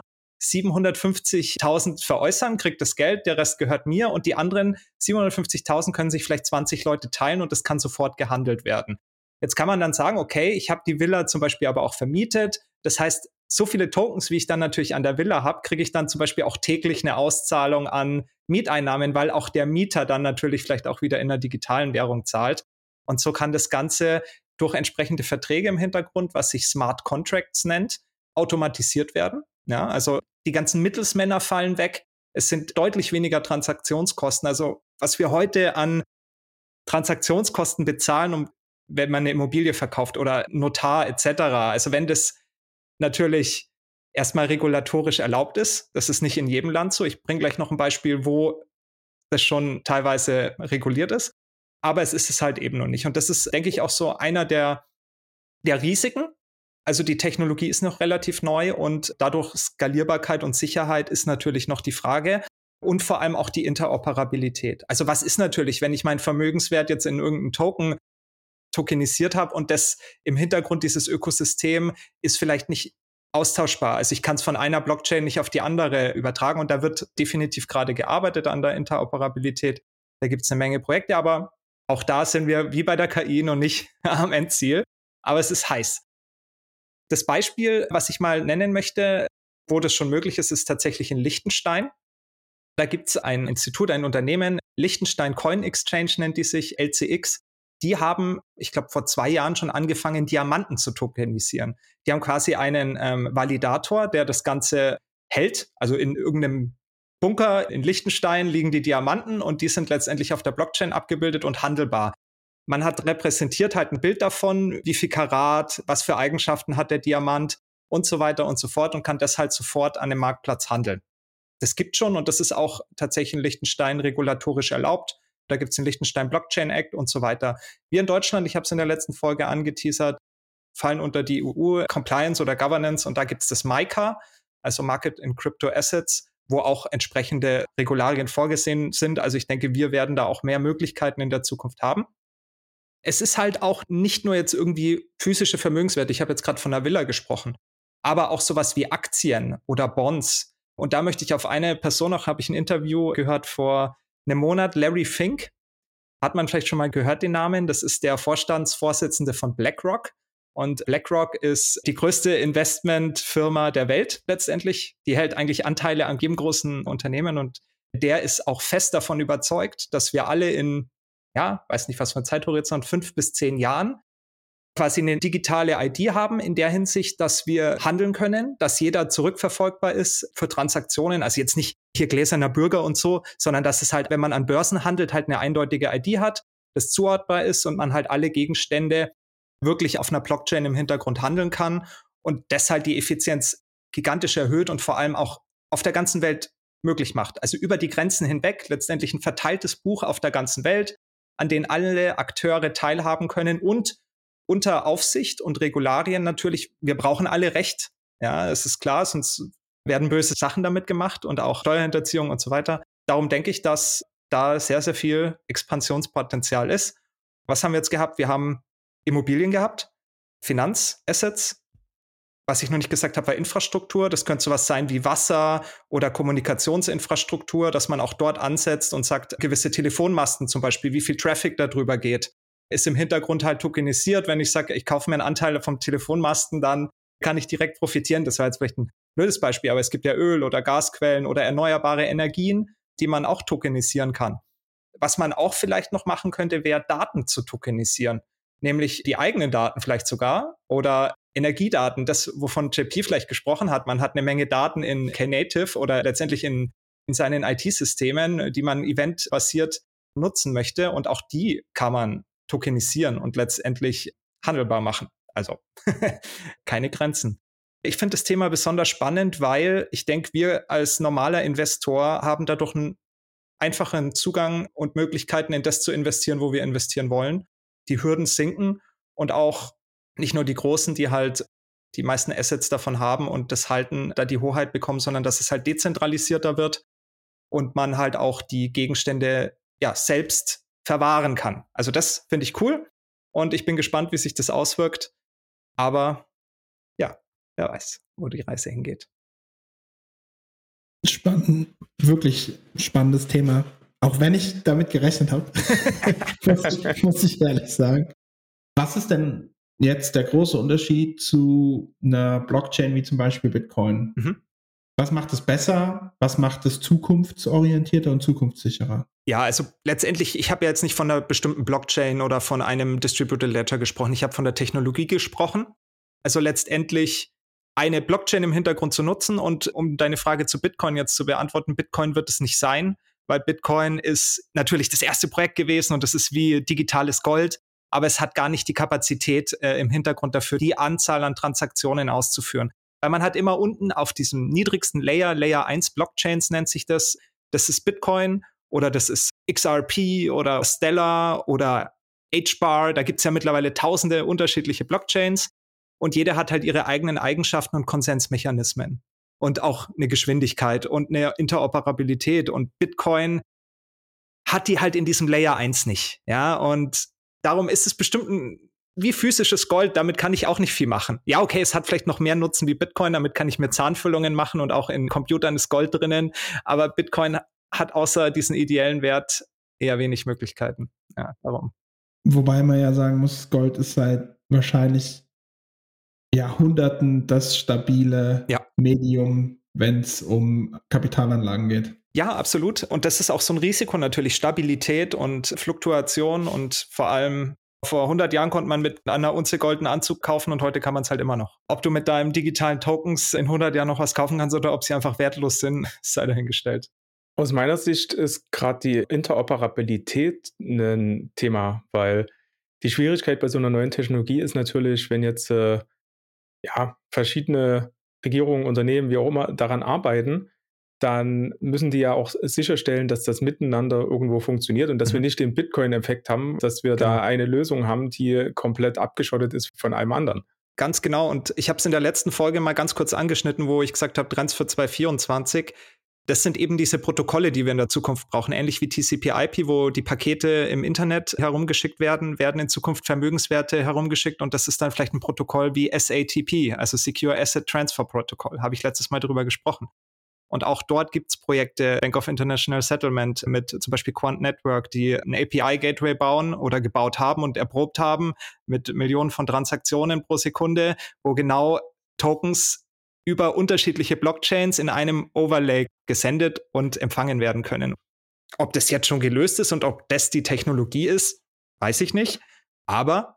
siebenhundertfünfzigtausend veräußern, kriege das Geld, der Rest gehört mir und die anderen siebenhundertfünfzigtausend können sich vielleicht zwanzig Leute teilen und das kann sofort gehandelt werden. Jetzt kann man dann sagen, okay, ich habe die Villa zum Beispiel aber auch vermietet. Das heißt, so viele Tokens, wie ich dann natürlich an der Villa habe, kriege ich dann zum Beispiel auch täglich eine Auszahlung an Mieteinnahmen, weil auch der Mieter dann natürlich vielleicht auch wieder in einer digitalen Währung zahlt. Und so kann das Ganze durch entsprechende Verträge im Hintergrund, was sich Smart Contracts nennt, automatisiert werden. Ja, also die ganzen Mittelsmänner fallen weg. Es sind deutlich weniger Transaktionskosten. Also was wir heute an Transaktionskosten bezahlen, um, wenn man eine Immobilie verkauft oder Notar et cetera. Also wenn das natürlich erstmal regulatorisch erlaubt ist, das ist nicht in jedem Land so. Ich bringe gleich noch ein Beispiel, wo das schon teilweise reguliert ist. Aber es ist es halt eben noch nicht. Und das ist, denke ich, auch so einer der, der Risiken. Also die Technologie ist noch relativ neu und dadurch Skalierbarkeit und Sicherheit ist natürlich noch die Frage. und vor allem auch die Interoperabilität. Also was ist natürlich, wenn ich meinen Vermögenswert jetzt in irgendeinen Token tokenisiert habe und das im Hintergrund dieses Ökosystem ist vielleicht nicht austauschbar. Also ich kann es von einer Blockchain nicht auf die andere übertragen und da wird definitiv gerade gearbeitet an der Interoperabilität. Da gibt es eine Menge Projekte, aber auch da sind wir wie bei der K I noch nicht am Endziel. Aber es ist heiß. Das Beispiel, was ich mal nennen möchte, wo das schon möglich ist, ist tatsächlich in Liechtenstein. Da gibt es ein Institut, ein Unternehmen, Liechtenstein Coin Exchange nennt die sich, L C X. Die haben, ich glaube, vor zwei Jahren schon angefangen, Diamanten zu tokenisieren. Die haben quasi einen ähm, Validator, der das Ganze hält. Also in irgendeinem Bunker in Liechtenstein liegen die Diamanten und die sind letztendlich auf der Blockchain abgebildet und handelbar. Man hat repräsentiert halt ein Bild davon, wie viel Karat, was für Eigenschaften hat der Diamant und so weiter und so fort und kann das halt sofort an dem Marktplatz handeln. Das gibt schon und das ist auch tatsächlich in Liechtenstein regulatorisch erlaubt. Da gibt es den Liechtenstein Blockchain Act und so weiter. Wir in Deutschland, ich habe es in der letzten Folge angeteasert, fallen unter die E U-Compliance oder Governance und da gibt es das MiCA, also Market in Crypto Assets, wo auch entsprechende Regularien vorgesehen sind. Also ich denke, wir werden da auch mehr Möglichkeiten in der Zukunft haben. Es ist halt auch nicht nur jetzt irgendwie physische Vermögenswerte, ich habe jetzt gerade von einer Villa gesprochen, aber auch sowas wie Aktien oder Bonds. Und da möchte ich auf eine Person noch, habe ich ein Interview gehört vor einem Monat, Larry Fink. Hat man vielleicht schon mal gehört, den Namen? Das ist der Vorstandsvorsitzende von BlackRock. Und BlackRock ist die größte Investmentfirma der Welt letztendlich. Die hält eigentlich Anteile an jedem großen Unternehmen. Und der ist auch fest davon überzeugt, dass wir alle in, ja, weiß nicht was für ein Zeithorizont, fünf bis zehn Jahren quasi eine digitale I D haben in der Hinsicht, dass wir handeln können, dass jeder zurückverfolgbar ist für Transaktionen. Also jetzt nicht hier gläserner Bürger und so, sondern dass es halt, wenn man an Börsen handelt, halt eine eindeutige I D hat, das zuordnbar ist und man halt alle Gegenstände wirklich auf einer Blockchain im Hintergrund handeln kann und deshalb die Effizienz gigantisch erhöht und vor allem auch auf der ganzen Welt möglich macht. Also über die Grenzen hinweg letztendlich ein verteiltes Buch auf der ganzen Welt, an dem alle Akteure teilhaben können und unter Aufsicht und Regularien natürlich, wir brauchen alle Recht. Ja, es ist klar, sonst werden böse Sachen damit gemacht und auch Steuerhinterziehung und so weiter. Darum denke ich, dass da sehr, sehr viel Expansionspotenzial ist. Was haben wir jetzt gehabt? Wir haben Immobilien gehabt, Finanzassets. Was ich noch nicht gesagt habe, war Infrastruktur. Das könnte sowas sein wie Wasser oder Kommunikationsinfrastruktur, dass man auch dort ansetzt und sagt, gewisse Telefonmasten zum Beispiel, wie viel Traffic da drüber geht, ist im Hintergrund halt tokenisiert. Wenn ich sage, ich kaufe mir einen Anteil vom Telefonmasten, dann kann ich direkt profitieren. Das war jetzt vielleicht ein blödes Beispiel, aber es gibt ja Öl- oder Gasquellen oder erneuerbare Energien, die man auch tokenisieren kann. Was man auch vielleicht noch machen könnte, wäre Daten zu tokenisieren, nämlich die eigenen Daten vielleicht sogar oder Energiedaten, das, wovon J P vielleicht gesprochen hat. Man hat eine Menge Daten in Knative oder letztendlich in, in seinen I T-Systemen, die man eventbasiert nutzen möchte und auch die kann man tokenisieren und letztendlich handelbar machen. Also keine Grenzen. Ich finde das Thema besonders spannend, weil ich denke, wir als normaler Investor haben dadurch einen einfachen Zugang und Möglichkeiten, in das zu investieren, wo wir investieren wollen. Die Hürden sinken und auch nicht nur die Großen, die halt die meisten Assets davon haben und das halten, da die Hoheit bekommen, sondern dass es halt dezentralisierter wird und man halt auch die Gegenstände ja selbst verwahren kann. Also das finde ich cool und ich bin gespannt, wie sich das auswirkt. Aber ja, wer weiß, wo die Reise hingeht. Spannend, wirklich spannendes Thema. Auch wenn ich damit gerechnet habe, muss, ich, muss ich ehrlich sagen. Was ist denn jetzt der große Unterschied zu einer Blockchain wie zum Beispiel Bitcoin? Mhm. Was macht es besser? Was macht es zukunftsorientierter und zukunftssicherer? Ja, also letztendlich, ich habe ja jetzt nicht von einer bestimmten Blockchain oder von einem Distributed Ledger gesprochen. Ich habe von der Technologie gesprochen. Also letztendlich eine Blockchain im Hintergrund zu nutzen. Und um deine Frage zu Bitcoin jetzt zu beantworten, Bitcoin wird es nicht sein, weil Bitcoin ist natürlich das erste Projekt gewesen und das ist wie digitales Gold. Aber es hat gar nicht die Kapazität äh, im Hintergrund dafür, die Anzahl an Transaktionen auszuführen. Weil man hat immer unten auf diesem niedrigsten Layer, Layer eins Blockchains nennt sich das, das ist Bitcoin oder das ist X R P oder Stellar oder H-Bar. Da gibt es ja mittlerweile tausende unterschiedliche Blockchains und jede hat halt ihre eigenen Eigenschaften und Konsensmechanismen. und auch eine Geschwindigkeit und eine Interoperabilität. Und Bitcoin hat die halt in diesem Layer eins nicht. Ja, und darum ist es bestimmt ein, wie physisches Gold, damit kann ich auch nicht viel machen. Ja, okay, es hat vielleicht noch mehr Nutzen wie Bitcoin, damit kann ich mir Zahnfüllungen machen und auch in Computern ist Gold drinnen. Aber Bitcoin hat außer diesen ideellen Wert eher wenig Möglichkeiten. Ja, darum. Wobei man ja sagen muss, Gold ist seit wahrscheinlich Jahrhunderten das stabile ja. Medium, wenn es um Kapitalanlagen geht. Ja, absolut. Und das ist auch so ein Risiko natürlich, Stabilität und Fluktuation und vor allem vor hundert Jahren konnte man mit einer Unze Gold einen Anzug kaufen und heute kann man es halt immer noch. Ob du mit deinem digitalen Tokens in hundert Jahren noch was kaufen kannst oder ob sie einfach wertlos sind, sei dahingestellt. Aus meiner Sicht ist gerade die Interoperabilität ein Thema, weil die Schwierigkeit bei so einer neuen Technologie ist natürlich, wenn jetzt äh, ja, verschiedene Regierungen, Unternehmen, wie auch immer, daran arbeiten, dann müssen die ja auch sicherstellen, dass das miteinander irgendwo funktioniert und dass mhm. wir nicht den Bitcoin-Effekt haben, dass wir genau. da eine Lösung haben, die komplett abgeschottet ist von allem anderen. Ganz genau. Und ich habe es in der letzten Folge mal ganz kurz angeschnitten, wo ich gesagt habe, Trends für zwanzig vierundzwanzig. Das sind eben diese Protokolle, die wir in der Zukunft brauchen. Ähnlich wie T C P I P, wo die Pakete im Internet herumgeschickt werden, werden in Zukunft Vermögenswerte herumgeschickt. Und das ist dann vielleicht ein Protokoll wie S A T P, also Secure Asset Transfer Protocol. Habe ich letztes Mal drüber gesprochen. Und auch dort gibt es Projekte, Bank of International Settlement mit zum Beispiel Quant Network, die ein A P I-Gateway bauen oder gebaut haben und erprobt haben mit Millionen von Transaktionen pro Sekunde, wo genau Tokens über unterschiedliche Blockchains in einem Overlay gesendet und empfangen werden können. Ob das jetzt schon gelöst ist und ob das die Technologie ist, weiß ich nicht. Aber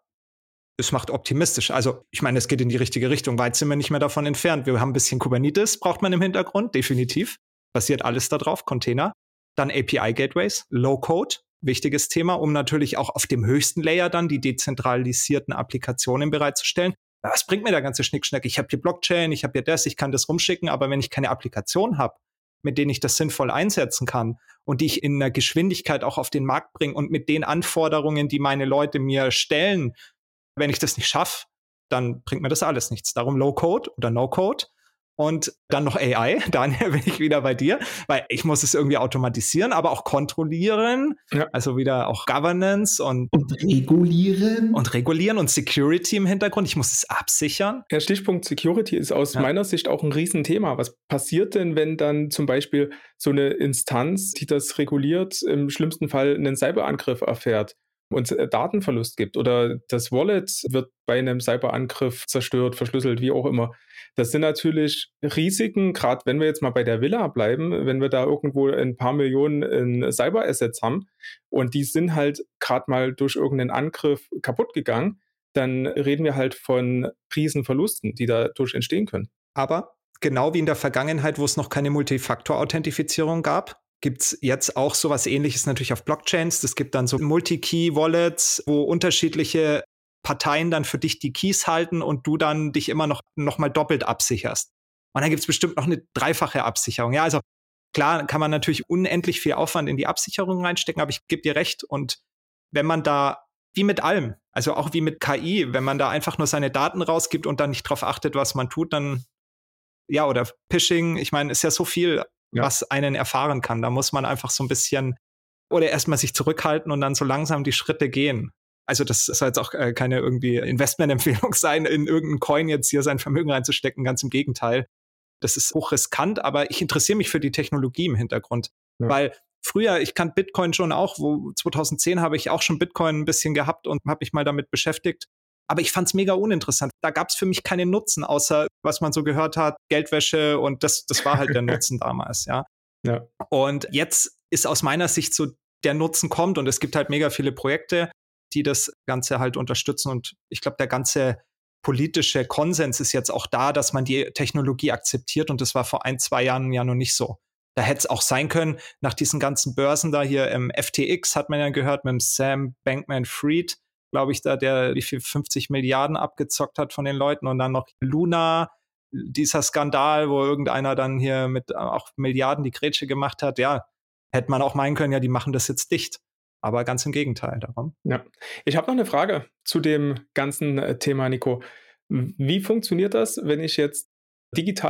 es macht optimistisch. Also ich meine, es geht in die richtige Richtung. Weit sind wir nicht mehr davon entfernt. Wir haben ein bisschen Kubernetes, braucht man im Hintergrund, definitiv. Basiert alles darauf, Container. Dann A P I-Gateways, Low-Code, wichtiges Thema, um natürlich auch auf dem höchsten Layer dann die dezentralisierten Applikationen bereitzustellen. Was bringt mir der ganze Schnickschnack? Ich habe hier Blockchain, ich habe hier das, ich kann das rumschicken, aber wenn ich keine Applikation habe, mit denen ich das sinnvoll einsetzen kann und die ich in einer Geschwindigkeit auch auf den Markt bringe und mit den Anforderungen, die meine Leute mir stellen, wenn ich das nicht schaffe, dann bringt mir das alles nichts. Darum Low-Code oder No-Code und dann noch A I. Daniel, bin ich wieder bei dir, weil ich muss es irgendwie automatisieren, aber auch kontrollieren. Ja. Also wieder auch Governance und, und regulieren. Und regulieren und Security im Hintergrund. Ich muss es absichern. Der Stichpunkt Security ist aus ja. meiner Sicht auch ein Riesenthema. Was passiert denn, wenn dann zum Beispiel so eine Instanz, die das reguliert, im schlimmsten Fall einen Cyberangriff erfährt und Datenverlust gibt oder das Wallet wird bei einem Cyberangriff zerstört, verschlüsselt, wie auch immer. Das sind natürlich Risiken, gerade wenn wir jetzt mal bei der Villa bleiben, wenn wir da irgendwo ein paar Millionen in Cyberassets haben und die sind halt gerade mal durch irgendeinen Angriff kaputt gegangen, dann reden wir halt von Riesenverlusten, die dadurch entstehen können. Aber genau wie in der Vergangenheit, wo es noch keine Multifaktor-Authentifizierung gab, gibt es jetzt auch sowas Ähnliches natürlich auf Blockchains. Es gibt dann so Multi-Key-Wallets, wo unterschiedliche Parteien dann für dich die Keys halten und du dann dich immer noch, noch mal doppelt absicherst. Und dann gibt es bestimmt noch eine dreifache Absicherung. Ja, also klar kann man natürlich unendlich viel Aufwand in die Absicherung reinstecken, aber ich gebe dir recht. Und wenn man da, wie mit allem, also auch wie mit K I, wenn man da einfach nur seine Daten rausgibt und dann nicht drauf achtet, was man tut, dann, ja, oder Phishing, ich meine, ist ja so viel, ja. was einen erfahren kann. Da muss man einfach so ein bisschen oder erstmal sich zurückhalten und dann so langsam die Schritte gehen. Also das soll jetzt auch äh, keine irgendwie Investmentempfehlung sein, in irgendeinen Coin jetzt hier sein Vermögen reinzustecken. Ganz im Gegenteil. Das ist hochriskant, aber ich interessiere mich für die Technologie im Hintergrund. Ja. Weil früher, ich kannte Bitcoin schon auch, wo zweitausendzehn habe ich auch schon Bitcoin ein bisschen gehabt und habe mich mal damit beschäftigt. Aber ich fand es mega uninteressant. Da gab es für mich keinen Nutzen, außer was man so gehört hat, Geldwäsche und das, das war halt der Nutzen damals, ja. ja. Und jetzt ist aus meiner Sicht so, der Nutzen kommt und es gibt halt mega viele Projekte, die das Ganze halt unterstützen. Und ich glaube, der ganze politische Konsens ist jetzt auch da, dass man die Technologie akzeptiert. Und das war vor ein, zwei Jahren ja noch nicht so. Da hätte es auch sein können, nach diesen ganzen Börsen da hier, im F T X hat man ja gehört, mit dem Sam Bankman-Fried, glaube ich, da, der wie viel fünfzig Milliarden abgezockt hat von den Leuten. Und dann noch Luna, dieser Skandal, wo irgendeiner dann hier mit auch Milliarden die Grätsche gemacht hat. Ja, hätte man auch meinen können, ja, die machen das jetzt dicht. Aber ganz im Gegenteil darum. Ja, ich habe noch eine Frage zu dem ganzen Thema, Nico. Wie funktioniert das, wenn ich jetzt digitale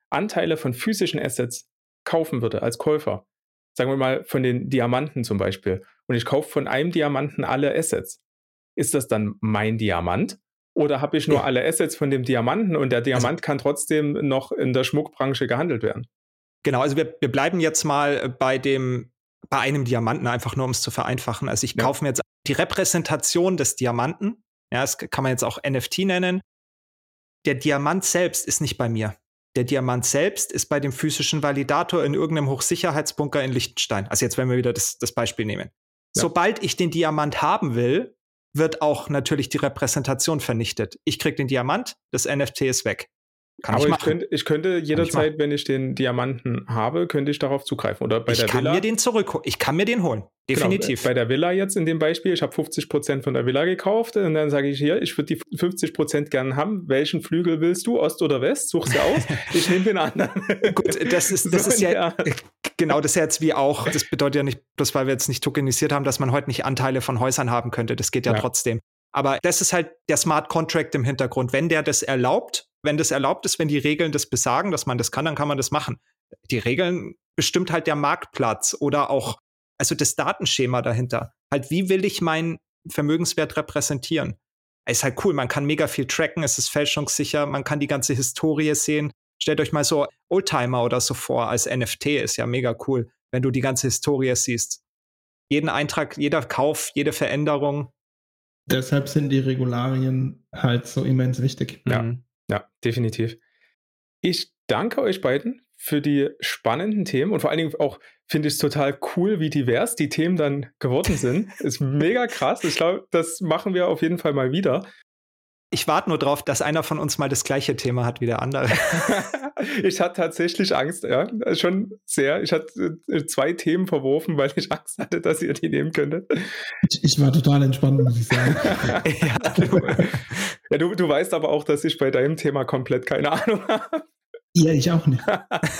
Anteile von physischen Assets kaufen würde als Käufer, sagen wir mal von den Diamanten zum Beispiel, und ich kaufe von einem Diamanten alle Assets, ist das dann mein Diamant? Oder habe ich nur ja. alle Assets von dem Diamanten und der Diamant also, kann trotzdem noch in der Schmuckbranche gehandelt werden? Genau, also wir, wir bleiben jetzt mal bei dem, bei einem Diamanten, einfach nur um es zu vereinfachen. Also ich ja. kaufe mir jetzt die Repräsentation des Diamanten, ja, das kann man jetzt auch N F T nennen. Der Diamant selbst ist nicht bei mir. Der Diamant selbst ist bei dem physischen Validator in irgendeinem Hochsicherheitsbunker in Liechtenstein. Also jetzt, wenn wir wieder das, das Beispiel nehmen. Ja. Sobald ich den Diamant haben will, wird auch natürlich die Repräsentation vernichtet. Ich kriege den Diamant, das N F T ist weg. Kann Aber ich, ich, könnte, ich könnte jederzeit, ich wenn ich den Diamanten habe, könnte ich darauf zugreifen. Oder bei ich der kann Villa. Mir den zurückholen. Ich kann mir den holen. Definitiv. Genau, bei der Villa jetzt in dem Beispiel, ich habe fünfzig Prozent von der Villa gekauft und dann sage ich hier, ich würde die fünfzig Prozent gerne haben. Welchen Flügel willst du, Ost oder West? Such's dir aus. Ich nehme den anderen. Gut, das ist, das so ist ja, genau, das ist ja jetzt wie auch, das bedeutet ja nicht, bloß weil wir jetzt nicht tokenisiert haben, dass man heute nicht Anteile von Häusern haben könnte. Das geht ja, ja. trotzdem. Aber das ist halt der Smart Contract im Hintergrund. Wenn der das erlaubt, wenn das erlaubt ist, wenn die Regeln das besagen, dass man das kann, dann kann man das machen. Die Regeln bestimmt halt der Marktplatz oder auch, also das Datenschema dahinter. Halt, wie will ich meinen Vermögenswert repräsentieren? Ist halt cool, man kann mega viel tracken, es ist fälschungssicher, man kann die ganze Historie sehen. Stellt euch mal so Oldtimer oder so vor als N F T, ist ja mega cool, wenn du die ganze Historie siehst. Jeden Eintrag, jeder Kauf, jede Veränderung. Deshalb sind die Regularien halt so immens wichtig. Ja, mhm. ja, definitiv. Ich danke euch beiden für die spannenden Themen und vor allen Dingen auch finde ich es total cool, wie divers die Themen dann geworden sind. Ist mega krass. Ich glaube, das machen wir auf jeden Fall mal wieder. Ich warte nur drauf, dass einer von uns mal das gleiche Thema hat wie der andere. Ich hatte tatsächlich Angst, ja, schon sehr. Ich hatte zwei Themen verworfen, weil ich Angst hatte, dass ihr die nehmen könntet. Ich, ich war total entspannt, muss ich sagen. ja, du, ja du, du weißt aber auch, dass ich bei deinem Thema komplett keine Ahnung habe. Ja, ich auch nicht.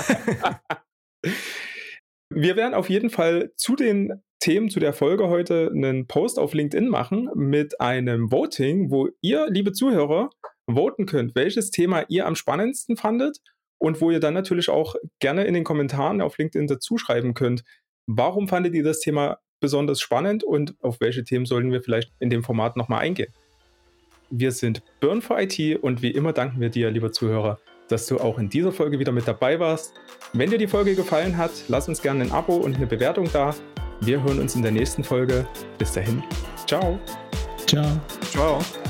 Wir werden auf jeden Fall zu den Themen, zu der Folge heute einen Post auf LinkedIn machen mit einem Voting, wo ihr, liebe Zuhörer, voten könnt, welches Thema ihr am spannendsten fandet und wo ihr dann natürlich auch gerne in den Kommentaren auf LinkedIn dazu schreiben könnt, warum fandet ihr das Thema besonders spannend und auf welche Themen sollten wir vielleicht in dem Format nochmal eingehen. Wir sind Burn for I T und wie immer danken wir dir, lieber Zuhörer, dass du auch in dieser Folge wieder mit dabei warst. Wenn dir die Folge gefallen hat, lass uns gerne ein Abo und eine Bewertung da. Wir hören uns in der nächsten Folge. Bis dahin. Ciao. Ciao. Ciao.